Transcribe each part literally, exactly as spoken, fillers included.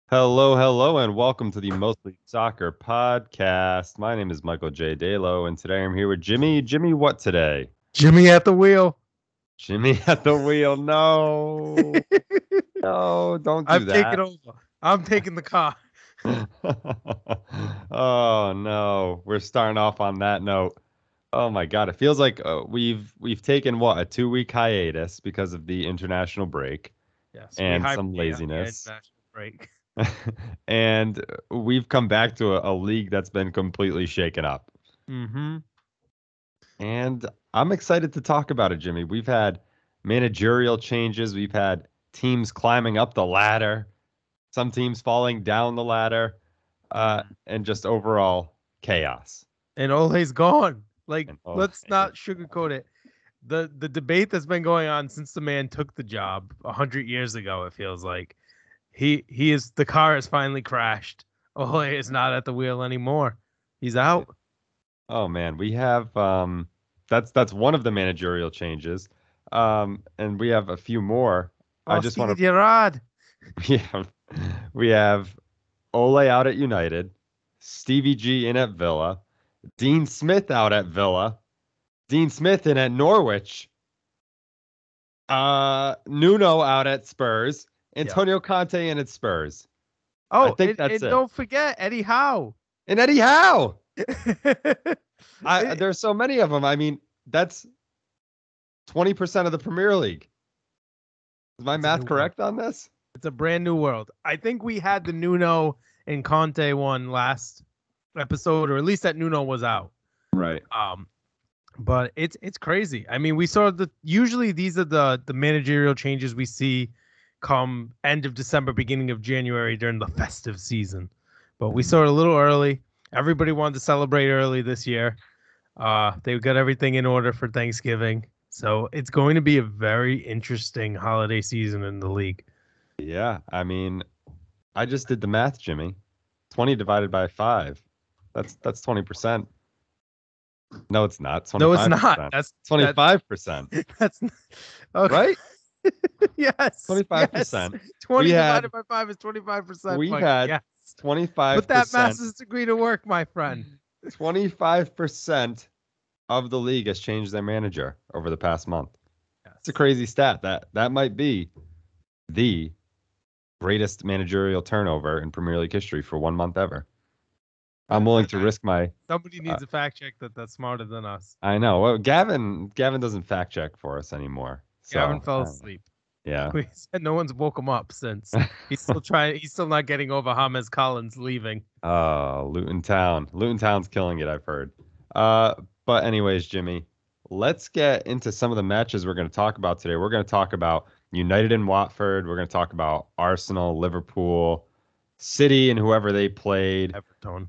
Hello, hello, and welcome to the Mostly Soccer podcast. My name is Michael J. Dalo, and today I'm here with Jimmy. Jimmy, what today? Jimmy at the wheel. Jimmy at the wheel. No, no, don't do I'm taking that. over. I'm taking the car. Oh no, we're starting off on that note. Oh my God, it feels like uh, we've we've taken what a two week hiatus because of the international break Yes, we and some hibernate on the laziness. international break. And we've come back to a, a league that's been completely shaken up. Mm-hmm. And I'm excited to talk about it, Jimmy. We've had managerial changes, we've had teams climbing up the ladder, some teams falling down the ladder, uh, Mm. and just overall chaos. And Ole's gone. Like, And oh, let's not sugarcoat it. The the debate that's been going on since the man took the job a hundred years ago, it feels like. He he is the car has finally crashed. Ole is not at the wheel anymore. He's out. oh man, we have um, that's that's one of the managerial changes, um, and we have a few more. I Oh, just Steven want Gerrard. to we have we have Ole out at United, Stevie G in at Villa, Dean Smith out at Villa, Dean Smith in at Norwich, uh, Nuno out at Spurs, Yeah. Antonio Conte in at Spurs. I Oh, think and, that's and it. don't forget Eddie Howe. And Eddie Howe. I It- there's so many of them. I mean, that's twenty percent of the Premier League. Is my it's a math new world. correct on this? It's a brand new world. I think we had the Nuno and Conte one last episode, or at least that Nuno was out. Right. Um, but it's it's crazy. I mean, we saw the usually these are the the managerial changes we see come end of December, beginning of January during the festive season. But we saw it a little early. Everybody wanted to celebrate early this year. Uh, they got everything in order for Thanksgiving. So it's going to be a very interesting holiday season in the league. Yeah. I mean, I just did the math, Jimmy. twenty divided by five. That's that's twenty percent. No, it's not. No, it's not. twenty-five percent. That's that. twenty-five percent, That's okay. right? Yes, yes. twenty-five percent. We Twenty had divided by five is twenty-five percent, we Michael. had Yes. Put that twenty-five percent. master's degree to work, my friend. twenty-five percent of the league has changed their manager over the past month. It's a Yes. crazy stat. That that might be the greatest managerial turnover in Premier League history for one month ever. I'm willing to risk my. Somebody Uh, needs a fact check that that's smarter than us. I know. Well, Gavin Gavin doesn't fact check for us anymore. Gavin So fell uh, asleep. yeah. We said no one's woke him up since. He's still trying. He's still not getting over James Collins leaving. Oh, Luton Town. Luton Town's killing it, I've heard. Uh, but anyways, Jimmy, let's get into some of the matches we're going to talk about today. We're going to talk about United and Watford. We're going to talk about Arsenal, Liverpool, City, and whoever they played. Everton.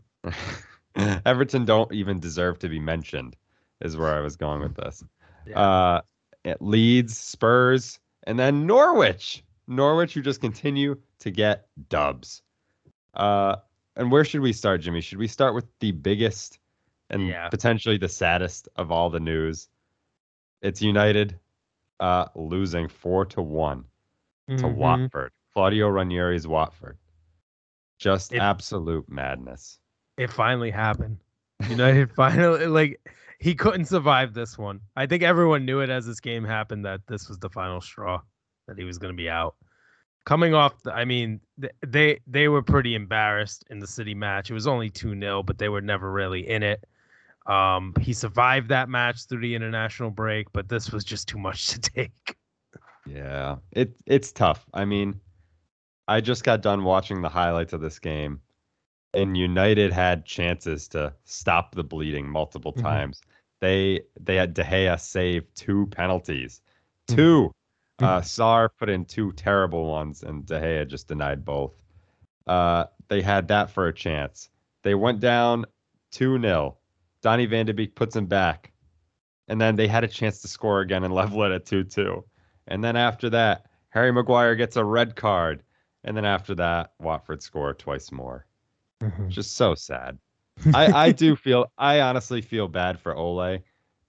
Everton don't even deserve to be mentioned, is where I was going with this. Yeah. Uh, at Leeds, Spurs, and then Norwich. Norwich, who just continue to get dubs. Uh, and where should we start, Jimmy? Should we start with the biggest and Yeah. potentially the saddest of all the news? It's United uh, losing four to one to Mhm. Watford. Claudio Ranieri's Watford. Just It- absolute madness. It finally happened. United finally like he couldn't survive this one. I think everyone knew it as this game happened that this was the final straw that he was going to be out. Coming off, the, I mean, th- they they were pretty embarrassed in the City match. It was only two nil, but they were never really in it. Um, he survived that match through the international break, but this was just too much to take. Yeah, it it's tough. I mean, I just got done watching the highlights of this game, and United had chances to stop the bleeding multiple Mhm. times. They they had De Gea save two penalties. Mhm. Two. Uh, Sarr put in two terrible ones, and De Gea just denied both. Uh, they had that for a chance. They went down two nil. Donny van de Beek puts him back. And then they had a chance to score again and level it at two two. And then after that, Harry Maguire gets a red card. And then after that, Watford score twice more. Mhm. Just so sad. I, I do feel, I honestly feel bad for Ole.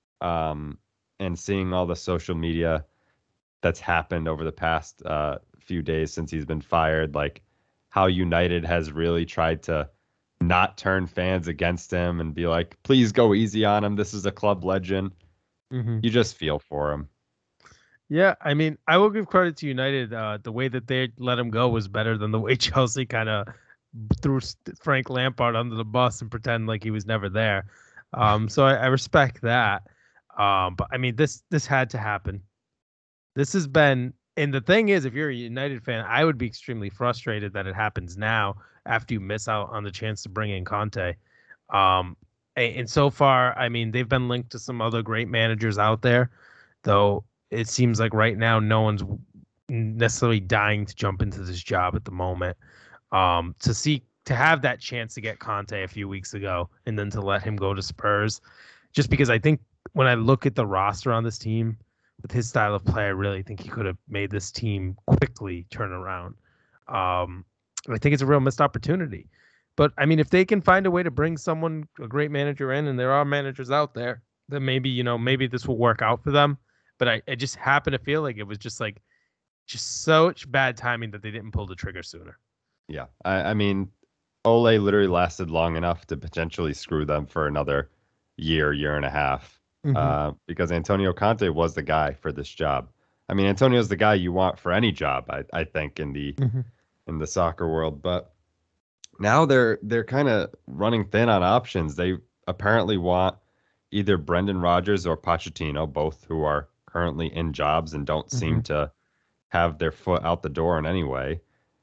Um, and seeing all the social media that's happened over the past uh, few days since he's been fired, like how United has really tried to not turn fans against him and be like, please go easy on him. This is a club legend. Hmm. You just feel for him. Yeah, I mean, I will give credit to United. Uh, the way that they let him go was better than the way Chelsea kind of threw Frank Lampard under the bus and pretend like he was never there. Um, so I, I respect that. Um, but I mean, this this had to happen. This has been, and the thing is, if you're a United fan, I would be extremely frustrated that it happens now after you miss out on the chance to bring in Conte. Um, and, and so far, I mean, they've been linked to some other great managers out there, though it seems like right now no one's necessarily dying to jump into this job at the moment. Um, to see to have that chance to get Conte a few weeks ago and then to let him go to Spurs, just because I think when I look at the roster on this team with his style of play, I really think he could have made this team quickly turn around. Um, I think it's a real missed opportunity. But I mean, if they can find a way to bring someone, a great manager in, and there are managers out there, then maybe, you know, maybe this will work out for them. But I, I just happen to feel like it was just like just such bad timing that they didn't pull the trigger sooner. Yeah. I, I mean, Ole literally lasted long enough to potentially screw them for another year, year and a half. Mm-hmm. Uh, because Antonio Conte was the guy for this job. I mean, Antonio's the guy you want for any job, I, I think, in the Mm-hmm. in the soccer world. But now they're they're kind of running thin on options. They apparently want either Brendan Rodgers or Pochettino, both who are currently in jobs and don't Mm-hmm. seem to have their foot out the door in any way.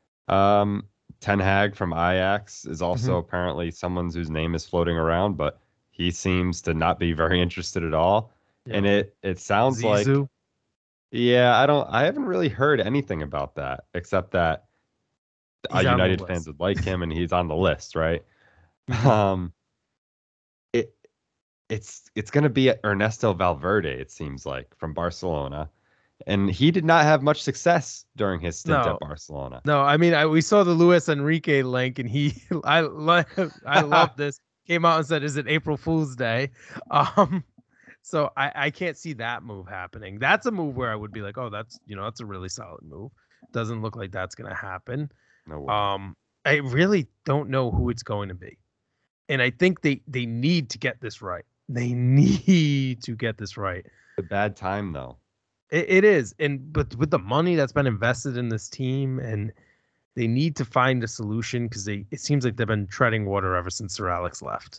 Um, Ten Hag from Ajax is also Mm-hmm. apparently someone whose name is floating around, but he seems to not be very interested at all. Yeah. And it it sounds like, Zizou. yeah, I don't, I haven't really heard anything about that except that uh, He's on the United list. fans would like him and he's on the list, right? Mhm. Um, it it's it's gonna be Ernesto Valverde, it seems like, from Barcelona, and he did not have much success during his stint No, at Barcelona. no. I mean, I we saw the Luis Enrique link, and he, I, lo- I love this. Came out and said, "Is it April Fool's Day?" Um, so I, I can't see that move happening. That's a move where I would be like, "Oh, that's you know, that's a really solid move." Doesn't look like that's gonna happen. No way. Um, I really don't know who it's going to be, and I think they they need to get this right. They need to get this right. A bad time though. It, it is, and but with the money that's been invested in this team, and they need to find a solution because they it seems like they've been treading water ever since Sir Alex left.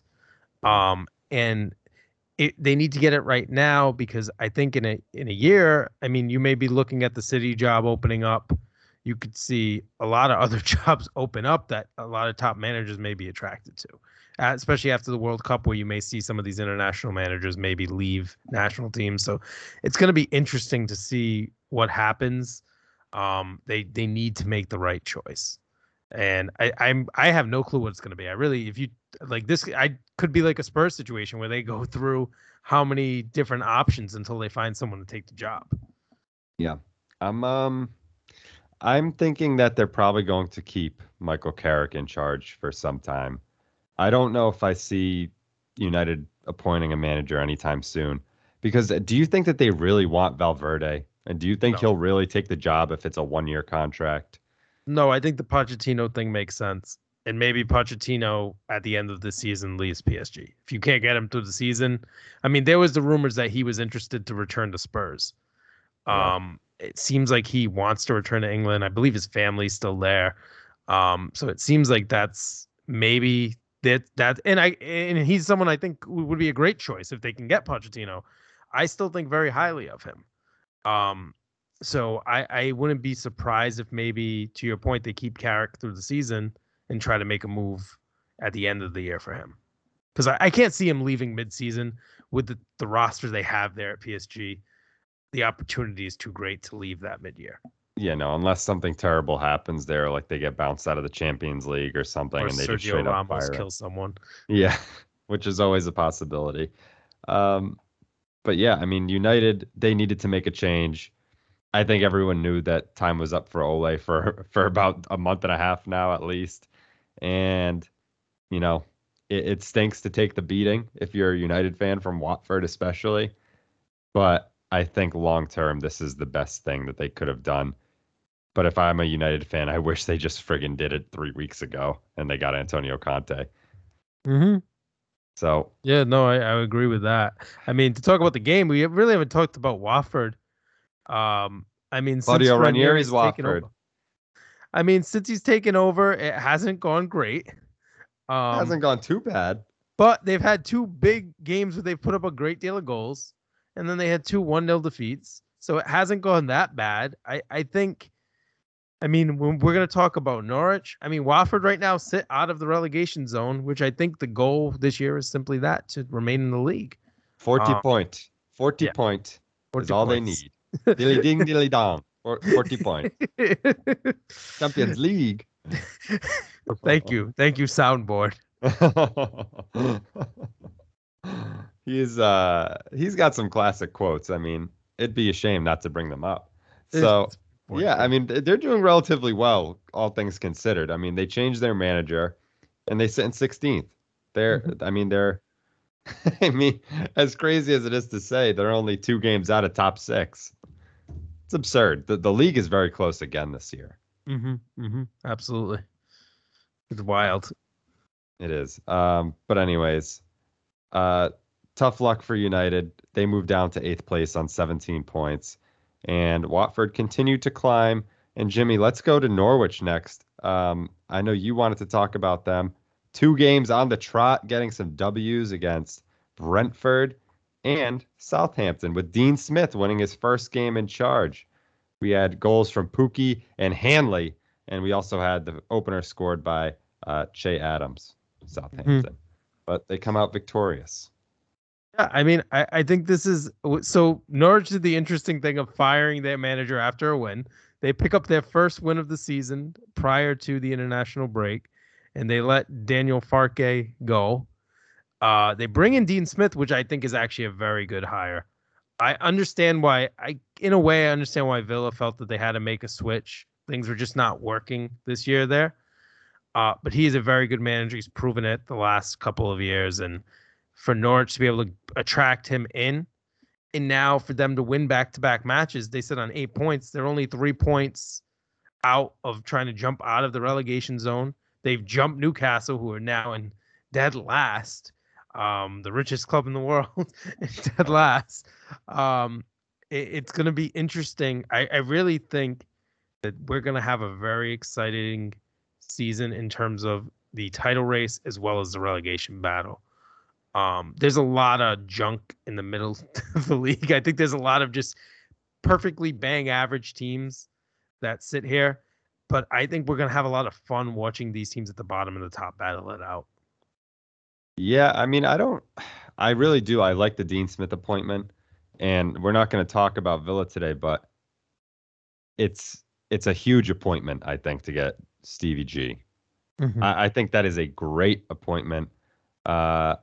Um, and it, they need to get it right now because I think in a in a year, I mean, you may be looking at the city job opening up. You could see a lot of other jobs open up that a lot of top managers may be attracted to, uh, especially after the World Cup, where you may see some of these international managers maybe leave national teams. So it's going to be interesting to see what happens. Um, they they need to make the right choice, and I I'm I have no clue what it's going to be. I really, if you like this, I could be like a Spurs situation where they go through how many different options until they find someone to take the job. Yeah. I'm um I'm thinking that they're probably going to keep Michael Carrick in charge for some time. I don't know if I see United appointing a manager anytime soon. Because uh, do you think that they really want Valverde? And do you think No, he'll really take the job if it's a one-year contract? no, I think the Pochettino thing makes sense, and maybe Pochettino at the end of the season leaves P S G. If you can't get him through the season, I mean, there was the rumors that he was interested to return to Spurs. Yeah. Um, it seems like he wants to return to England. I believe his family's still there. Um, so it seems like that's maybe that that and I and he's someone I think would be a great choice if they can get Pochettino. I still think very highly of him. Um, so I I wouldn't be surprised if maybe to your point they keep Carrick through the season and try to make a move at the end of the year for him. Because I, I can't see him leaving midseason with the, the roster they have there at P S G. The opportunity is too great to leave that mid-year. Yeah, no, unless something terrible happens there, like they get bounced out of the Champions League or something Or and they just Sergio straight up Ramos fire him. kills someone. Yeah, which is always a possibility. Um, but yeah, I mean, United, they needed to make a change. I think everyone knew that time was up for Ole for for about a month and a half now at least. And, you know, it, it stinks to take the beating if you're a United fan from Watford especially. But I think long term this is the best thing that they could have done. But if I'm a United fan, I wish they just friggin' did it three weeks ago and they got Antonio Conte. Mm-hmm. So Yeah, no, I, I agree with that. I mean, to talk about the game, we really haven't talked about Watford. Um, I mean, since Claudio Ranieri's Ranieri's taken Watford over, I mean, since he's taken over, it hasn't gone great. Um, hasn't gone too bad. but they've had two big games where they've put up a great deal of goals, and then they had two one nil defeats. So it hasn't gone that bad. I, I think, I mean, when we're going to talk about Norwich, I mean, Watford right now sit out of the relegation zone, which I think the goal this year is simply that, to remain in the league. forty Um, point. forty yeah, point is forty all they points. need. Dilly ding, dilly dong. For- forty point. Champions League. Thank you. Thank you, soundboard. he's uh he's got some classic quotes. I mean, it'd be a shame not to bring them up. So It's yeah, I forty-four. mean they're doing relatively well, all things considered. I mean, they changed their manager and they sit in sixteenth. They're Mhm. I mean they're I mean, as crazy as it is to say, they're only two games out of top six. It's absurd. The the league is very close again this year. Mhm. Mhm. Absolutely. It's wild. It is. Um, but anyways, uh, tough luck for United. They moved down to eighth place on seventeen points, and Watford continued to climb. And Jimmy, let's go to Norwich next. Um, I know you wanted to talk about them. Two games on the trot, getting some W's against Brentford and Southampton, with Dean Smith winning his first game in charge. We had goals from Pookie and Hanley, and we also had the opener scored by uh, Che Adams, Mhm. Southampton. But they come out victorious. Yeah, I mean, I, I think this is so. Norwich did the interesting thing of firing their manager after a win. They pick up their first win of the season prior to the international break, and they let Daniel Farke go. Uh, they bring in Dean Smith, which I think is actually a very good hire. I understand why. I, in a way, I understand why Villa felt that they had to make a switch. Things were just not working this year there. Uh, but he is a very good manager. He's proven it the last couple of years, and for Norwich to be able to attract him in, and now for them to win back-to-back matches, they sit on eight points. They're only three points out of trying to jump out of the relegation zone. They've jumped Newcastle, who are now in dead last, um, the richest club in the world, in dead last. Um, it, it's going to be interesting. I, I really think that we're going to have a very exciting season in terms of the title race as well as the relegation battle. Um, there's a lot of junk in the middle of the league. I think there's a lot of just perfectly bang average teams that sit here. But I think we're going to have a lot of fun watching these teams at the bottom and the top battle it out. Yeah, I mean, I don't, I really do. I like the Dean Smith appointment, and we're not going to talk about Villa today, but it's it's a huge appointment, I think, to get Stevie G. Mm-hmm. I, I think that is a great appointment. Uh,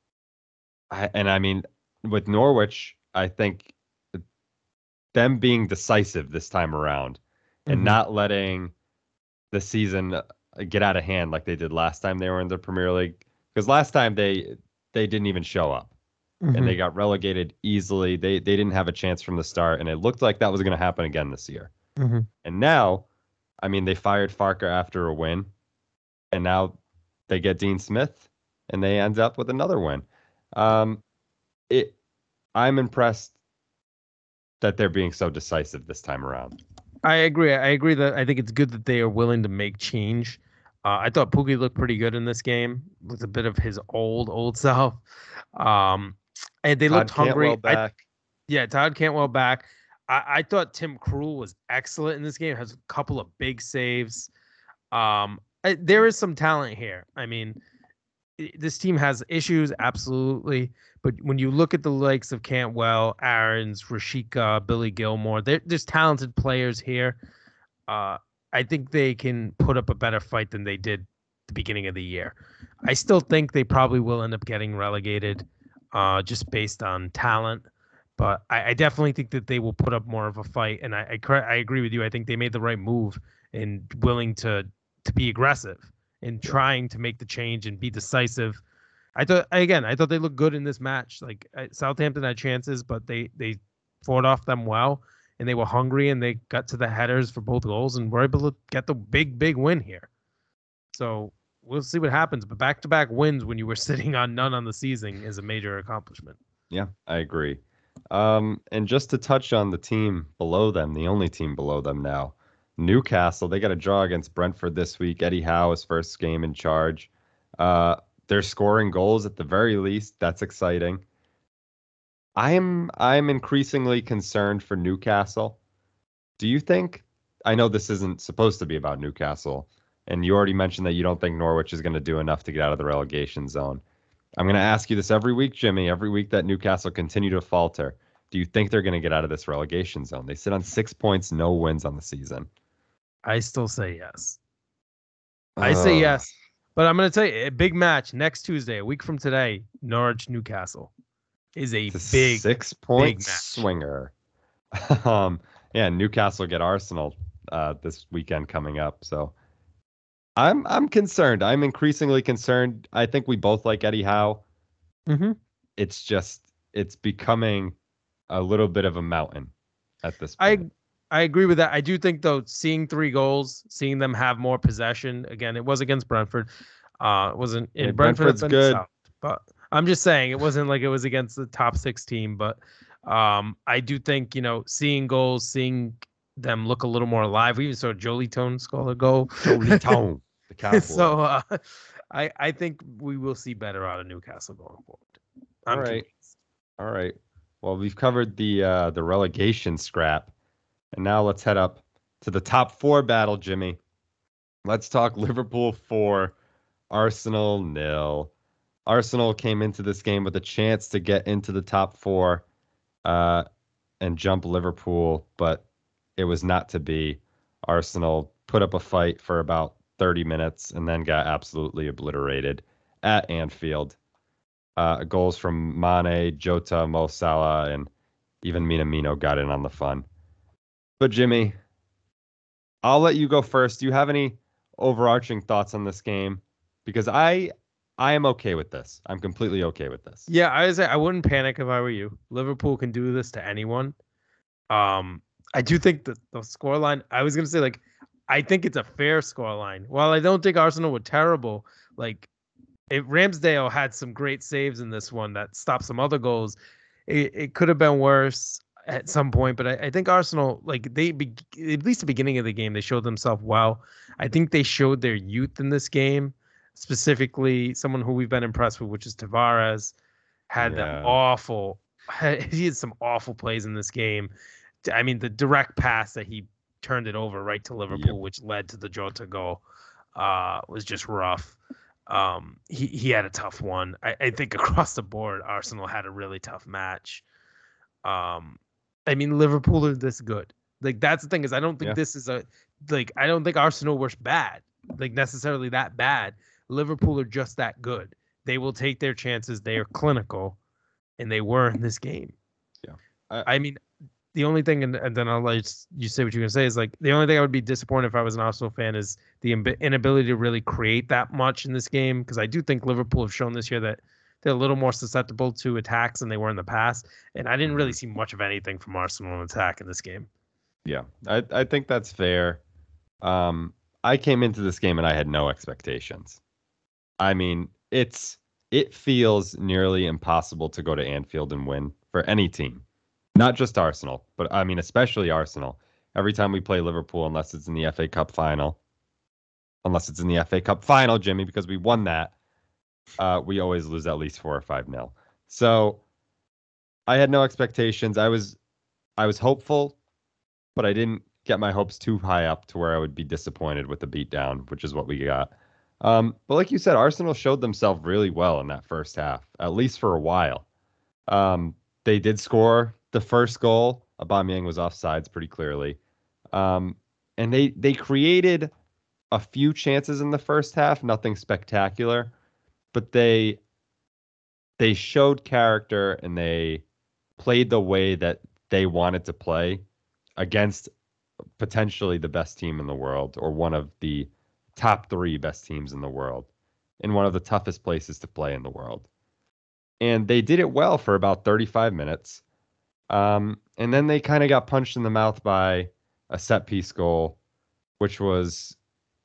I, and I mean, with Norwich, I think them being decisive this time around and Mm-hmm. not letting the season uh, get out of hand like they did last time they were in the Premier League. Because last time they they didn't even show up and Mm-hmm. they got relegated easily. They they didn't have a chance from the start, and it looked like that was going to happen again this year. Mm-hmm. And now, I mean, they fired Farker after a win, and now they get Dean Smith, and they end up with another win. Um, it I'm impressed that they're being so decisive this time around. I agree. I agree that I think it's good that they are willing to make change. Uh, I thought Pookie looked pretty good in this game with a bit of his old, old self. Um, and they looked Todd Cantwell hungry. I back. Yeah, Todd Cantwell back. I, I thought Tim Krul was excellent in this game. Has a couple of big saves. Um, I, there is some talent here. I mean, this team has issues, absolutely. But when you look at the likes of Cantwell, Aaron's, Rashika, Billy Gilmore, there's talented players here. Uh, I think they can put up a better fight than they did the beginning of the year. I still think they probably will end up getting relegated, uh, just based on talent. But I, I definitely think that they will put up more of a fight, and I, I I agree with you. I think they made the right move in willing to to be aggressive in trying to make the change and be decisive. I thought again, I thought they looked good in this match. Like Southampton had chances, but they they fought off them well, and they were hungry and they got to the headers for both goals and were able to get the big, big win here. So we'll see what happens. But back-to-back wins when you were sitting on none on the season is a major accomplishment. Yeah, I agree. Um, and just to touch on the team below them, the only team below them now, Newcastle, they got a draw against Brentford this week. Eddie Howe's first game in charge. Uh, they're scoring goals at the very least. That's exciting. I am I'm increasingly concerned for Newcastle. Do you think, I know this isn't supposed to be about Newcastle, and you already mentioned that you don't think Norwich is going to do enough to get out of the relegation zone. I'm going to ask you this every week, Jimmy, every week that Newcastle continue to falter. Do you think they're going to get out of this relegation zone? They sit on six points, no wins on the season. I still say yes. I say yes. But I'm going to tell you, a big match next Tuesday, a week from today, Norwich Newcastle is a It's a big six point big match. swinger. um, yeah, Newcastle get Arsenal uh, this weekend coming up. So I'm I'm concerned. I'm increasingly concerned. I think we both like Eddie Howe. Mm-hmm. It's just it's becoming a little bit of a mountain at this point. I I agree with that. I do think though, seeing three goals, seeing them have more possession. Again, it was against Brentford. Uh, it wasn't in Yeah, Brentford. Brentford's good. South, but I'm just saying it wasn't like it was against the top six team. But um, I do think, you know, seeing goals, seeing them look a little more alive. We even saw Jolie Tone score a goal. Jolie Tone, the cowboy. So uh, I I think we will see better out of Newcastle going forward. I'm All right. convinced. All right. Well, we've covered the uh, the relegation scrap, and now let's head up to the top four battle, Jimmy. Let's talk Liverpool four, Arsenal nil. Arsenal came into this game with a chance to get into the top four uh, and jump Liverpool, but it was not to be. Arsenal put up a fight for about thirty minutes and then got absolutely obliterated at Anfield. Uh, goals from Mane, Jota, Mo Salah, and even Minamino got in on the fun. But Jimmy, I'll let you go first. Do you have any overarching thoughts on this game? Because I I am okay with this. I'm completely okay with this. Yeah, I was I wouldn't panic if I were you. Liverpool can do this to anyone. Um, I do think that the scoreline, I was gonna say, like, I think it's a fair scoreline. While I don't think Arsenal were terrible, like, if Ramsdale had some great saves in this one that stopped some other goals, it, it could have been worse at some point. But I, I think Arsenal, like, they be, at least the beginning of the game, they showed themselves well. I think they showed their youth in this game, specifically someone who we've been impressed with, which is Tavares, had Yeah. that awful, he had some awful plays in this game. I mean, the direct pass that he turned it over right to Liverpool, Yep. which led to the Jota goal, uh, was just rough. Um, he, he had a tough one. I, I think across the board, Arsenal had a really tough match. Um, I mean, Liverpool are this good. Like, that's the thing, is I don't think Yeah. this is a, like, I don't think Arsenal were bad, like, necessarily that bad. Liverpool are just that good. They will take their chances. They are clinical, and they were in this game. Yeah. I, I mean, the only thing, and, and then I'll let you say what you're going to say, is, like, the only thing I would be disappointed if I was an Arsenal fan is the inability to really create that much in this game, because I do think Liverpool have shown this year that they're a little more susceptible to attacks than they were in the past, and I didn't really see much of anything from Arsenal in attack in this game. Yeah, I, I think that's fair. Um, I came into this game and I had no expectations. I mean, it's it feels nearly impossible to go to Anfield and win for any team. Not just Arsenal, but I mean, especially Arsenal. Every time we play Liverpool, unless it's in the F A Cup final, unless it's in the F A Cup final, Jimmy, because we won that, uh, we always lose at least four or five nil. So I had no expectations. I was, I was hopeful, but I didn't get my hopes too high up to where I would be disappointed with the beatdown, which is what we got. Um, but like you said, Arsenal showed themselves really well in that first half, at least for a while. Um, they did score the first goal. Aubameyang was offsides pretty clearly. Um, and they they created a few chances in the first half, nothing spectacular, but they they showed character and they played the way that they wanted to play against potentially the best team in the world, or one of the top three best teams in the world, in one of the toughest places to play in the world. And they did it well for about thirty-five minutes. Um, and then they kind of got punched in the mouth by a set piece goal, which was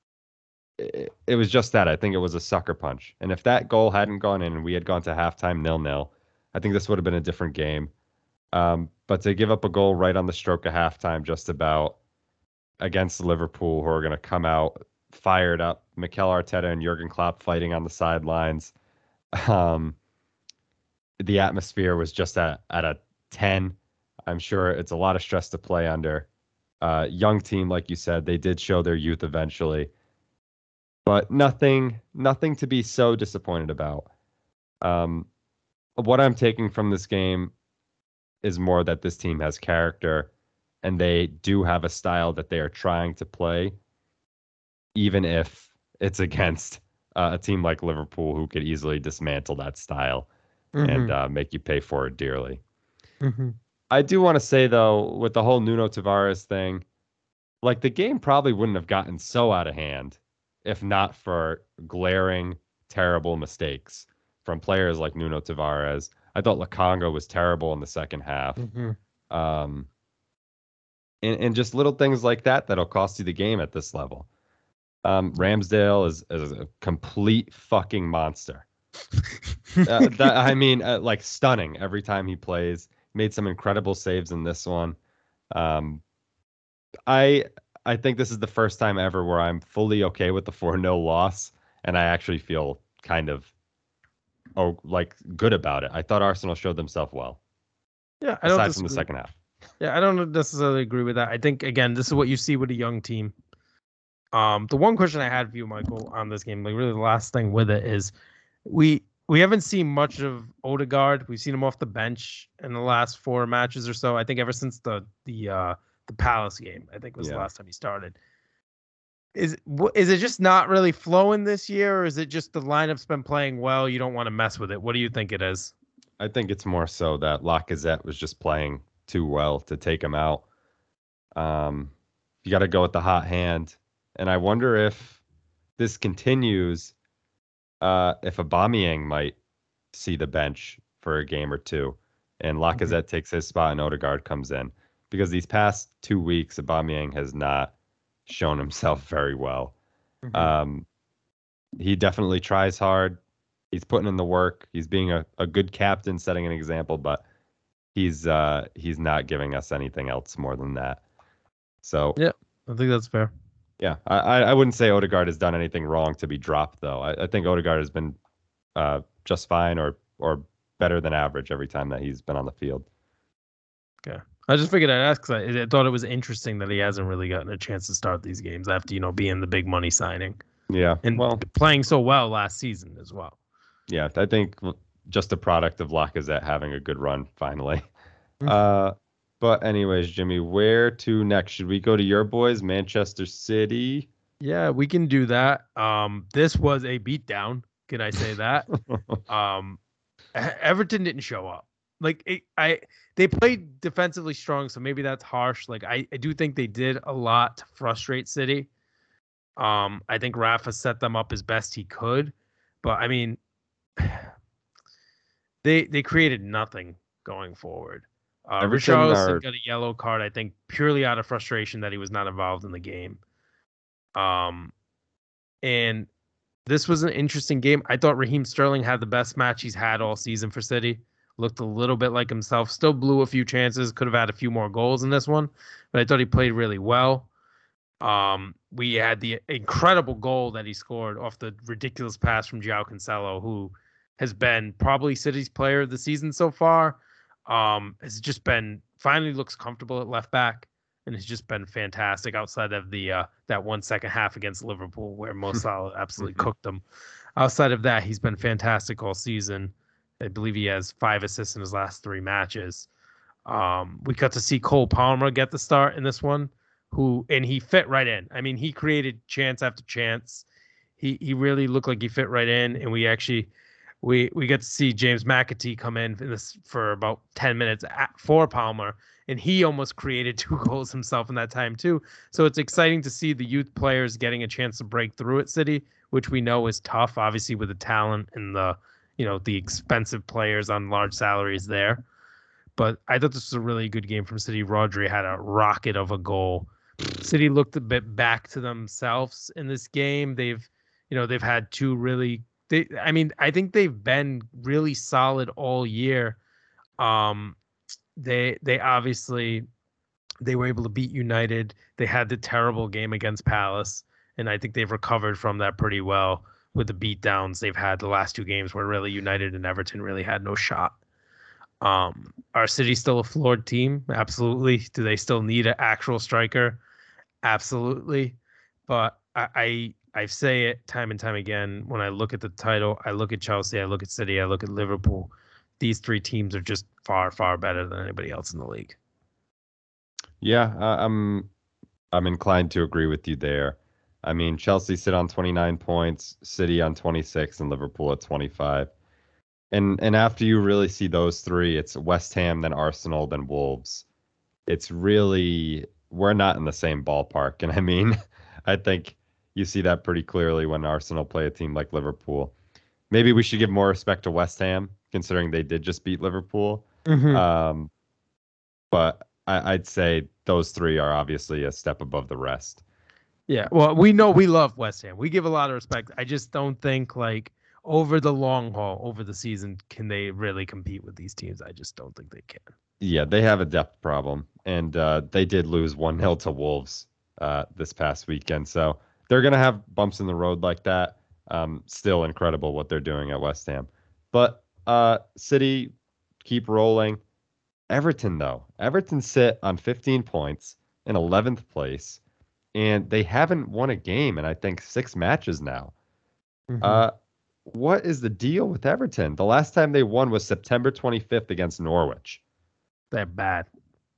it, it was just that. I think it was a sucker punch. And if that goal hadn't gone in and we had gone to halftime nil nil, I think this would have been a different game. Um, but to give up a goal right on the stroke of halftime, just about against Liverpool, who are going to come out fired up, Mikel Arteta and Jurgen Klopp fighting on the sidelines. Um, the atmosphere was just at, at a ten. I'm sure it's a lot of stress to play under. Uh, young team, like you said, they did show their youth eventually, but nothing, nothing to be so disappointed about. Um, what I'm taking from this game is more that this team has character and they do have a style that they are trying to play, even if it's against uh, a team like Liverpool who could easily dismantle that style mm-hmm. and uh, make you pay for it dearly. Mm-hmm. I do want to say, though, with the whole Nuno Tavares thing, like the game probably wouldn't have gotten so out of hand if not for glaring, terrible mistakes from players like Nuno Tavares. I thought Lokonga was terrible in the second half. Mm-hmm. Um, and, and just little things like that that'll cost you the game at this level. Um, Ramsdale is, is a complete fucking monster. uh, that, I mean, uh, like stunning every time he plays. Made some incredible saves in this one. Um, I I think this is the first time ever where I'm fully okay with the four nil loss, and I actually feel kind of oh like good about it. I thought Arsenal showed themselves well. Yeah, I don't aside from the second half. Yeah, I don't necessarily agree with that. I think again, this is what you see with a young team. Um, the one question I had for you, Michael, on this game, like really the last thing with it is we we haven't seen much of Odegaard. We've seen him off the bench in the last four matches or so. I think ever since the the uh, the Palace game, I think was yeah. the last time he started. Is is it just not really flowing this year, or is it just the lineup's been playing well? You don't want to mess with it. What do you think it is? I think it's more so that Lacazette was just playing too well to take him out. Um, you got to go with the hot hand, and I wonder if this continues. Uh, if Aubameyang might see the bench for a game or two, and Lacazette mm-hmm. takes his spot and Odegaard comes in, because these past two weeks Aubameyang has not shown himself very well. Mm-hmm. Um, he definitely tries hard. He's putting in the work. He's being a, a good captain, setting an example, but he's uh, he's not giving us anything else more than that. So yeah, I think that's fair. Yeah, I, I wouldn't say Odegaard has done anything wrong to be dropped, though. I, I think Odegaard has been uh, just fine or or better than average every time that he's been on the field. Okay. I just figured I'd ask because I, I thought it was interesting that he hasn't really gotten a chance to start these games after, you know, being the big money signing. Yeah. And well, playing so well last season as well. Yeah, I think just a product of Lacazette having a good run finally. uh But anyways, Jimmy, where to next? Should we go to your boys, Manchester City? Yeah, we can do that. Um, this was a beatdown. Can I say that? um, Everton didn't show up. Like it, I, they played defensively strong, so maybe that's harsh. Like I, I do think they did a lot to frustrate City. Um, I think Rafa set them up as best he could, but I mean, they they created nothing going forward. Uh, Richarlison are... got a yellow card, I think, purely out of frustration that he was not involved in the game. Um, and this was an interesting game. I thought Raheem Sterling had the best match he's had all season for City. Looked a little bit like himself. Still blew a few chances. Could have had a few more goals in this one, but I thought he played really well. Um, we had the incredible goal that he scored off the ridiculous pass from João Cancelo, who has been probably City's player of the season so far. Um, has just been finally looks comfortable at left back and has just been fantastic outside of the uh, that one second half against Liverpool where Mo Salah absolutely cooked them. Outside of that, he's been fantastic all season. I believe he has five assists in his last three matches. Um, we got to see Cole Palmer get the start in this one, who and he fit right in. I mean, he created chance after chance. He he really looked like he fit right in, and we actually. We we get to see James McAtee come in for this for about ten minutes at, for Palmer, and he almost created two goals himself in that time too. So it's exciting to see the youth players getting a chance to break through at City, which we know is tough, obviously with the talent and the you know the expensive players on large salaries there. But I thought this was a really good game from City. Rodri had a rocket of a goal. City looked a bit back to themselves in this game. They've, you know, they've had two really. They, I mean, I think they've been really solid all year. Um, they they obviously they were able to beat United. They had the terrible game against Palace, and I think they've recovered from that pretty well with the beatdowns they've had the last two games where really United and Everton really had no shot. Um, are City still a flawed team? Absolutely. Do they still need an actual striker? Absolutely. But I, I I say it time and time again. When I look at the title, I look at Chelsea, I look at City, I look at Liverpool. These three teams are just far, far better than anybody else in the league. Yeah, uh, I'm I'm inclined to agree with you there. I mean, Chelsea sit on twenty-nine points, City on twenty-six, and Liverpool at twenty-five. And and after you really see those three, it's West Ham, then Arsenal, then Wolves. It's really we're not in the same ballpark. And I mean, I think you see that pretty clearly when Arsenal play a team like Liverpool. Maybe we should give more respect to West Ham, considering they did just beat Liverpool. Mm-hmm. Um, but I, I'd say those three are obviously a step above the rest. Yeah, well, we know we love West Ham. We give a lot of respect. I just don't think like over the long haul, over the season, can they really compete with these teams? I just don't think they can. Yeah, they have a depth problem, and uh, they did lose one nil to Wolves uh, this past weekend. So they're going to have bumps in the road like that. Um, still incredible what they're doing at West Ham. But uh, City keep rolling. Everton, though. Everton sit on fifteen points in eleventh place, and they haven't won a game in, I think, six matches now. Mm-hmm. Uh, what is the deal with Everton? The last time they won was September twenty-fifth against Norwich. They're bad.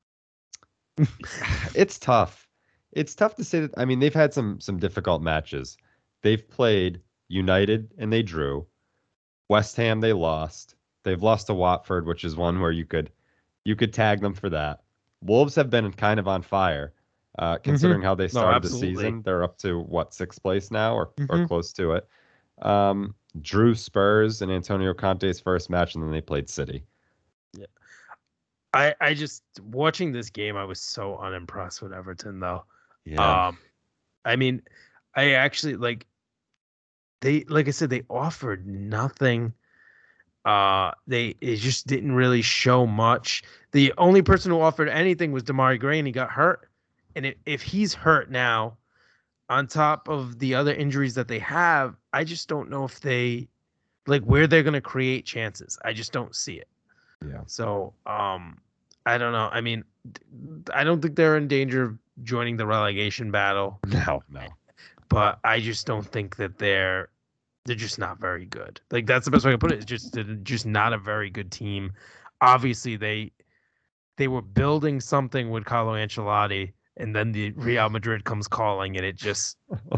It's tough. It's tough to say that. I mean, they've had some some difficult matches. They've played United and they drew. West Ham they lost. They've lost to Watford, which is one where you could you could tag them for that. Wolves have been kind of on fire, uh, considering mm-hmm. how they started no, the season. They're up to what, sixth place now, or mm-hmm. or close to it. Um, drew Spurs in Antonio Conte's first match, and then they played City. Yeah. I, I just watching this game, I was so unimpressed with Everton, though. Yeah. Um, I mean, I actually like they like I said, they offered nothing. Uh, they it just didn't really show much. The only person who offered anything was Damari Gray, and he got hurt. And it, if he's hurt now, on top of the other injuries that they have, I just don't know if they like where they're gonna create chances. I just don't see it. Yeah. So, um, I don't know. I mean, I don't think they're in danger of joining the relegation battle. No, no. But I just don't think that they're they're just not very good. Like that's the best way to put it. It's just they're just not a very good team. Obviously, they they were building something with Carlo Ancelotti, and then the Real Madrid comes calling, and it just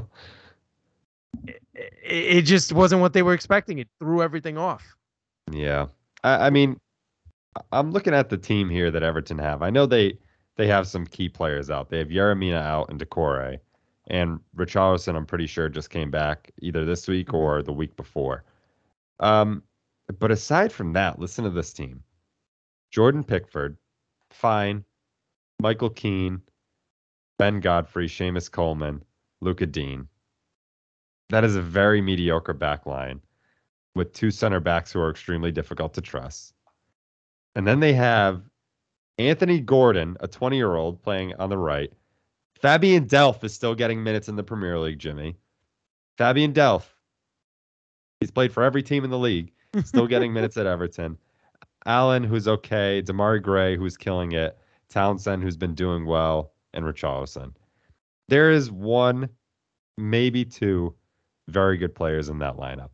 it, it just wasn't what they were expecting. It threw everything off. Yeah, I, I mean. I'm looking at the team here that Everton have. I know they they have some key players out. They have Yeremina out and Decore. And Richarlison, I'm pretty sure, just came back either this week or the week before. Um, but aside from that, listen to this team. Jordan Pickford, fine. Michael Keane, Ben Godfrey, Seamus Coleman, Luka Dean. That is a very mediocre back line with two center backs who are extremely difficult to trust. And then they have Anthony Gordon, a twenty-year-old playing on the right. Fabian Delph is still getting minutes in the Premier League, Jimmy. Fabian Delph, he's played for every team in the league, still getting minutes at Everton. Allen, who's okay. Damari Gray, who's killing it. Townsend, who's been doing well. And Richarlison. There is one, maybe two, very good players in that lineup.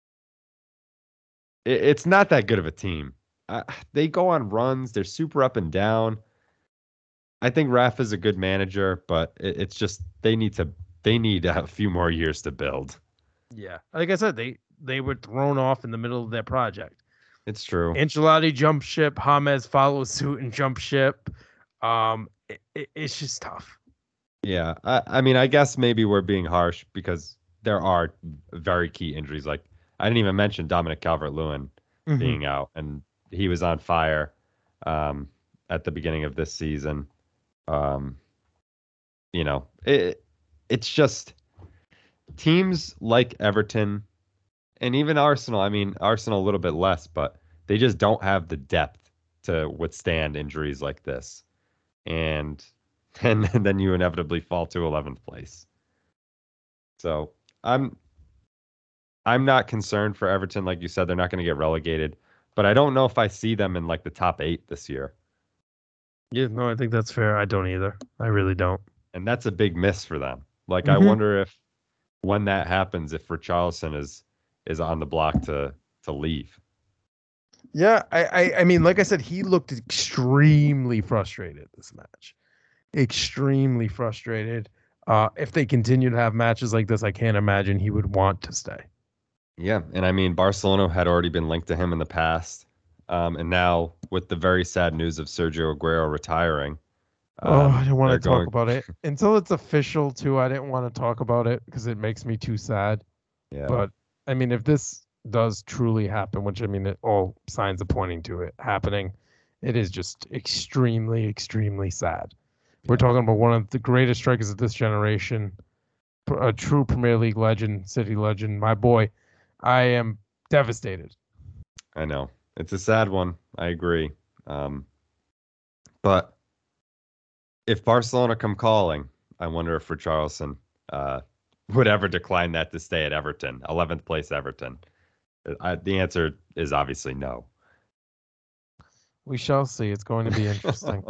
It, it's not that good of a team. Uh, they go on runs. They're super up and down. I think Rafa's a good manager, but it, it's just they need to they need a few more years to build. Yeah, like I said, they they were thrown off in the middle of their project. It's true. Ancelotti jumped ship. James follows suit and jumped ship. Um, it, it, it's just tough. Yeah, I, I mean, I guess maybe we're being harsh because there are very key injuries. Like I didn't even mention Dominic Calvert-Lewin mm-hmm. being out and. He was on fire um, at the beginning of this season. Um, you know, it it's just teams like Everton and even Arsenal. I mean, Arsenal a little bit less, but they just don't have the depth to withstand injuries like this. And and, and then you inevitably fall to eleventh place. So I'm I'm not concerned for Everton. Like you said, they're not going to get relegated, but I don't know if I see them in like the top eight this year. Yeah, no, I think that's fair. I don't either. I really don't. And that's a big miss for them. Like I Mm-hmm. wonder if when that happens, if Richarlison is is on the block to to leave. Yeah, I, I, I mean, like I said, he looked extremely frustrated this match. Extremely frustrated. Uh, if they continue to have matches like this, I can't imagine he would want to stay. Yeah, and I mean Barcelona had already been linked to him in the past, um, and now with the very sad news of Sergio Aguero retiring, Oh, I um, didn't want they're to talk going. about it until it's official too. I didn't want to talk about it because it makes me too sad. Yeah, But I mean, if this does truly happen, which I mean, it, all signs are pointing to it happening, it is just extremely, extremely sad. We're yeah, talking about one of the greatest strikers of this generation, pr- a true Premier League legend, City legend, my boy. I am devastated. I know it's a sad one. I agree. Um, but if Barcelona come calling, I wonder if Richarlison uh, would ever decline that to stay at Everton, eleventh place Everton. I, the answer is obviously no. We shall see. It's going to be interesting.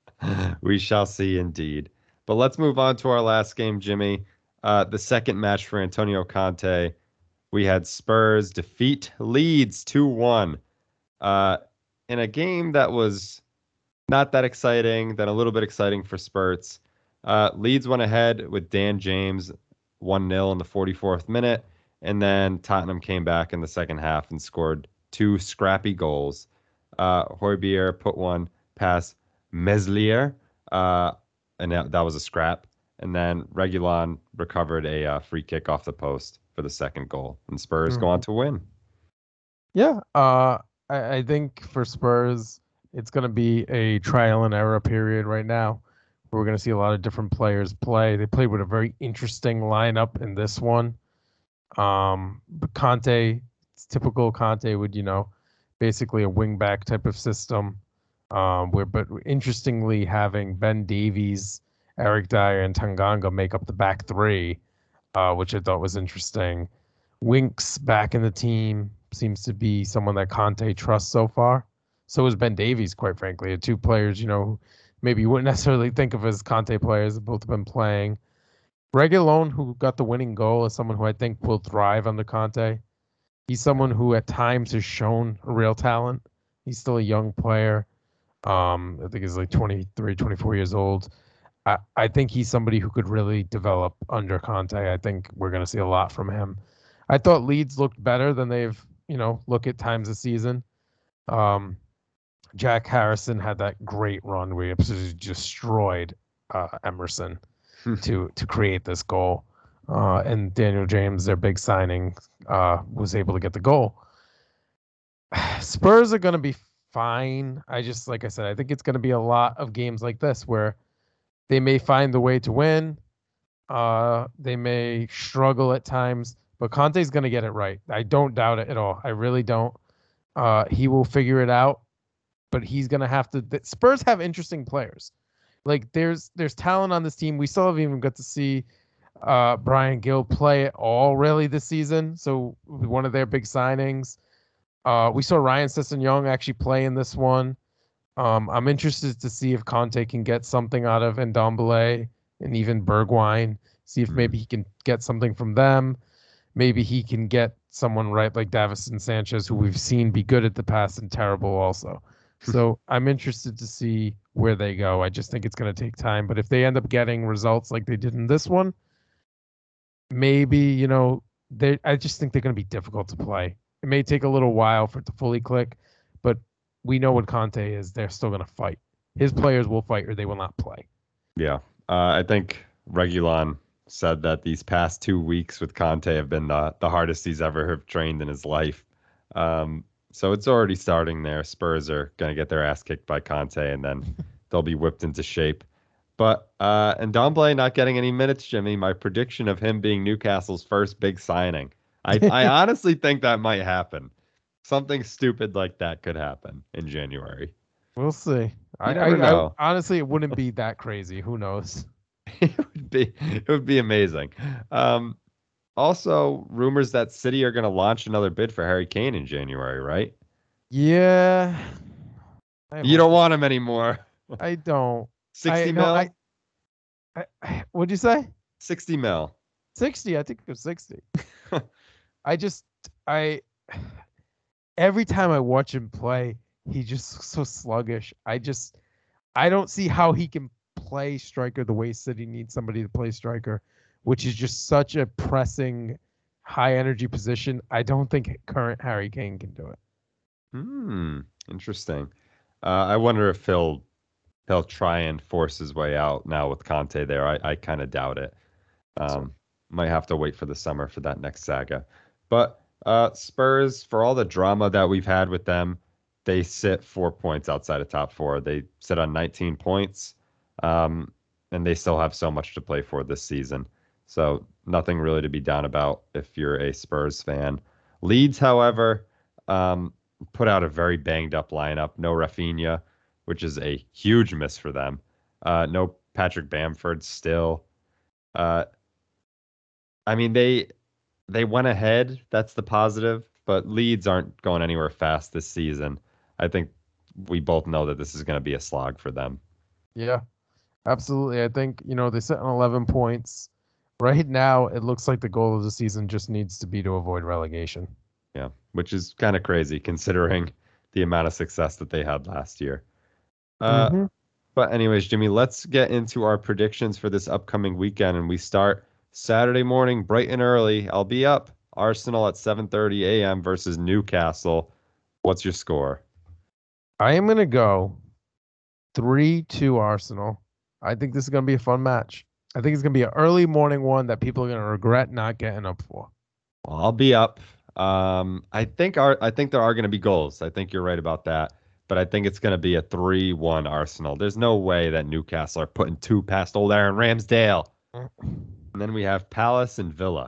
We shall see indeed. But let's move on to our last game, Jimmy. Uh, the second match for Antonio Conte. We had Spurs defeat Leeds two one uh, in a game that was not that exciting, then a little bit exciting for Spurs. Uh, Leeds went ahead with Dan James one nil in the forty-fourth minute, and then Tottenham came back in the second half and scored two scrappy goals. Uh, Højbjerg put one past Meslier, uh, and that, that was a scrap. And then Regulon recovered a uh, free kick off the post for the second goal, and Spurs go on Mhm. to win. Yeah, uh, I, I think for Spurs, it's going to be a trial and error period right now. We're going to see a lot of different players play. They played with a very interesting lineup in this one. Um, but Conte, it's typical Conte would, you know, basically a wing back type of system. Um, where, but interestingly, having Ben Davies, Eric Dyer, and Tanganga make up the back three, uh, which I thought was interesting. Winks back in the team seems to be someone that Conte trusts so far. So is Ben Davies, quite frankly. Two players, you know, maybe you wouldn't necessarily think of as Conte players. Both have been playing. Reguilón, who got the winning goal, is someone who I think will thrive under Conte. He's someone who at times has shown a real talent. He's still a young player. Um, I think he's like twenty-three, twenty-four years old. I, I think he's somebody who could really develop under Conte. I think we're going to see a lot from him. I thought Leeds looked better than they've, you know, look at times this season. Um, Jack Harrison had that great run where he absolutely destroyed uh, Emerson to to create this goal. Uh, and Daniel James, their big signing, uh, was able to get the goal. Spurs are going to be fine. I just, like I said, I think it's going to be a lot of games like this where they may find the way to win. Uh, they may struggle at times, but Conte's going to get it right. I don't doubt it at all. I really don't. Uh, he will figure it out, but he's going to have to. The Spurs have interesting players. Like there's there's talent on this team. We still haven't even got to see uh, Brian Gill play at all really this season. So one of their big signings. Uh, we saw Ryan Sisson-Young actually play in this one. Um, I'm interested to see if Conte can get something out of Ndombele and even Bergwijn. See if maybe he can get something from them. Maybe he can get someone right like Davison Sanchez, who we've seen be good at the pass and terrible also. So I'm interested to see where they go. I just think it's going to take time. But if they end up getting results like they did in this one, maybe, you know, they I just think they're going to be difficult to play. It may take a little while for it to fully click, but we know what Conte is. They're still going to fight. His players will fight or they will not play. Yeah. Uh, I think Regulon said that these past two weeks with Conte have been the, the hardest he's ever have trained in his life. Um, So it's already starting there. Spurs are going to get their ass kicked by Conte, and then they'll be whipped into shape. But uh, and Ndombele not getting any minutes, Jimmy. My prediction of him being Newcastle's first big signing. I I honestly think that might happen. Something stupid like that could happen in January. We'll see. I, You never I, I know. honestly, it wouldn't be that crazy. Who knows? It would be it would be amazing. Um, also, rumors that City are going to launch another bid for Harry Kane in January, right? Yeah. I You hope don't want him anymore. I don't. I sixty no. mil? I, I, I. What'd you say? sixty mil. Sixty. I think it was sixty. I just. I. Every time I watch him play, he's just so sluggish. I just. I don't see how he can play striker the way City needs somebody to play striker, which is just such a pressing, high energy position. I don't think current Harry Kane can do it. Hmm. Interesting. Uh, I wonder if he'll he'll try and force his way out now with Conte there. I, I kind of doubt it. So, Um, might have to wait for the summer for that next saga. But uh, Spurs, for all the drama that we've had with them, they sit four points outside of top four. They sit on nineteen points, um, and they still have so much to play for this season. So nothing really to be down about if you're a Spurs fan. Leeds, however, um, put out a very banged up lineup. No Rafinha, which is a huge miss for them. Uh, no Patrick Bamford still. Uh, I mean, they they went ahead. That's the positive, but Leeds aren't going anywhere fast this season. I think we both know that this is going to be a slog for them. yeah, absolutely. I think, you know, they sit on eleven points. Right now, it looks like the goal of the season just needs to be to avoid relegation. Yeah, which is kind of crazy considering the amount of success that they had last year. Uh, Mm-hmm. but anyways, Jimmy, let's get into our predictions for this upcoming weekend, and we start Saturday morning, bright and early. I'll be up. Arsenal at seven thirty a m versus Newcastle. What's your score? I am going to go three two Arsenal. I think this is going to be a fun match. I think it's going to be an early morning one that people are going to regret not getting up for. Well, I'll be up. Um, I think our I think there are going to be goals. I think you're right about that. But I think it's going to be a three one Arsenal. There's no way that Newcastle are putting two past old Aaron Ramsdale. And then we have Palace and Villa.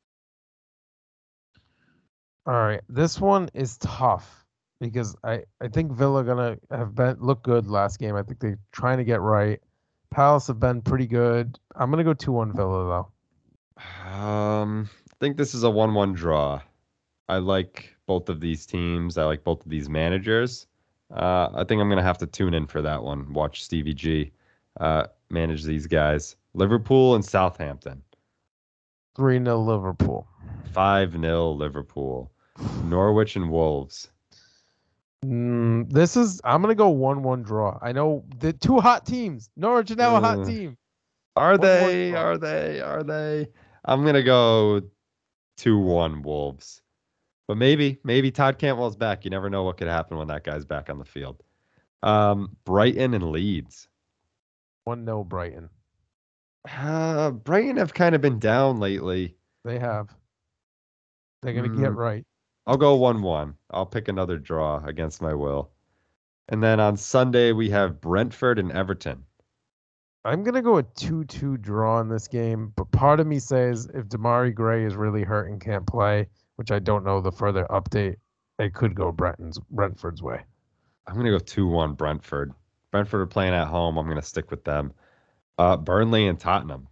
All right, this one is tough because I, I think Villa gonna have been look good last game. I think they're trying to get right. Palace have been pretty good. I'm gonna go two one Villa though. Um, I think this is a one one draw. I like both of these teams. I like both of these managers. Uh, I think I'm gonna have to tune in for that one. Watch Stevie G uh, manage these guys. Liverpool and Southampton. three nil Liverpool. five nil Liverpool. Norwich and Wolves. Mm, this is I'm gonna go one one draw. I know the two hot teams. Norwich is now a hot Uh, team. Are one one they? draw. Are they? Are they? I'm gonna go two one Wolves. But maybe, maybe Todd Cantwell's back. You never know what could happen when that guy's back on the field. Um, Brighton and Leeds. one nil Brighton. Uh, Brighton have kind of been down lately. They have. They're gonna get Mm, right. I'll go one one. I'll pick another draw against my will. And then on Sunday we have Brentford and Everton. I'm gonna go a two two draw in this game, but part of me says if Damari Gray is really hurt and can't play, which I don't know the further update, it could go Brenton's Brentford's way. I'm gonna go two one Brentford. Brentford are playing at home. I'm gonna stick with them. Uh, Burnley and Tottenham.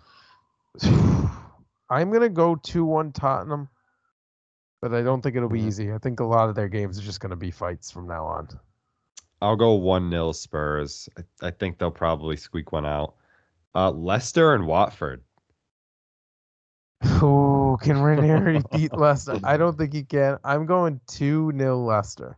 I'm gonna go two one Tottenham, but I don't think it'll be Mhm. easy. I think a lot of their games are just gonna be fights from now on. I'll go one nil Spurs. I, I think they'll probably squeak one out. Uh, Leicester and Watford. Oh, can Ranieri beat Leicester? I don't think he can. I'm going two nil Leicester.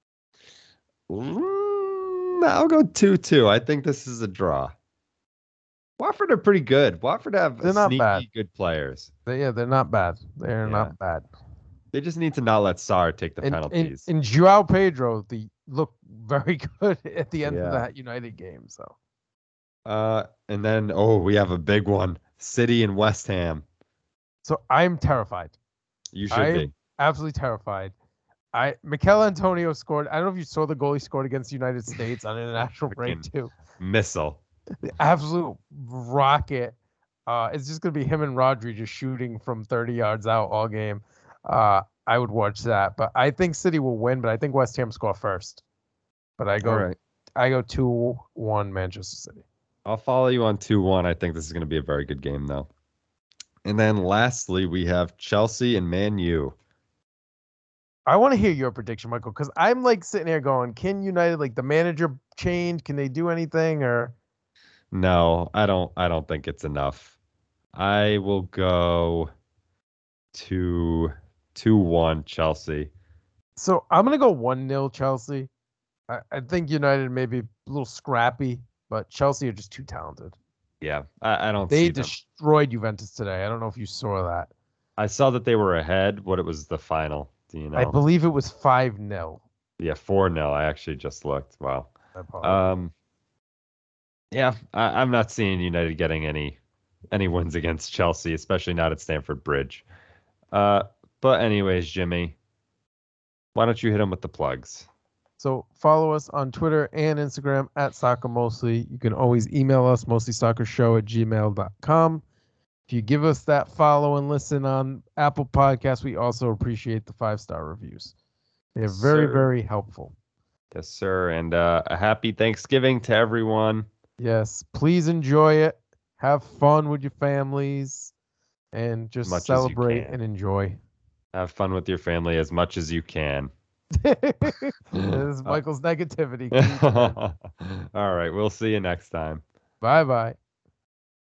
Mm, I'll go two two. I think this is a draw. Watford are pretty good. Watford have They're not sneaky bad. good players. They, yeah, they're not bad. They're Yeah. not bad. They just need to not let Sarr take the And, and, penalties. and Joao Pedro, the looked very good at the end Yeah. of that United game. So Uh, and then oh, we have a big one: City and West Ham. so I'm terrified. You should I'm be. absolutely terrified. I Mikel Antonio scored. I don't know if you saw the goal he scored against the United States on international break Freaking too. missile. The absolute rocket. Uh, it's just gonna be him and Rodri just shooting from thirty yards out all game. Uh, I would watch that, but I think City will win. But I think West Ham score first. But I go, All right. I go two one Manchester City. I'll follow you on two one. I think this is going to be a very good game, though. And then lastly, we have Chelsea and Man U. I want to hear your prediction, Michael, because I'm like sitting here going, can United, like the manager change? Can they do anything? Or No, I don't. I don't think it's enough. I will go to two one Chelsea. so I'm gonna go one nil Chelsea. I, I think United may be a little scrappy, but Chelsea are just too talented. Yeah, I, I don't They see them. destroyed Juventus today. I don't know if you saw that. I saw that they were ahead. What it was the final? Do you know? I believe it was five nil. Yeah, four nil. I actually just looked. Wow. I apologize. Um. Yeah, I, I'm not seeing United getting any any wins against Chelsea, especially not at Stamford Bridge. Uh. But anyways, Jimmy, why don't you hit them with the plugs? So follow us on Twitter and Instagram at Soccer Mostly. You can always email us, mostlysoccershow at gmail dot com. If you give us that follow and listen on Apple Podcasts, we also appreciate the five-star reviews. They're Yes, very, sir. very helpful. Yes, sir. And uh, a happy Thanksgiving to everyone. Yes, please enjoy it. Have fun with your families and just Much as you celebrate can. and enjoy. Have fun with your family as much as you can. This is Michael's negativity. All right. We'll see you next time. Bye-bye.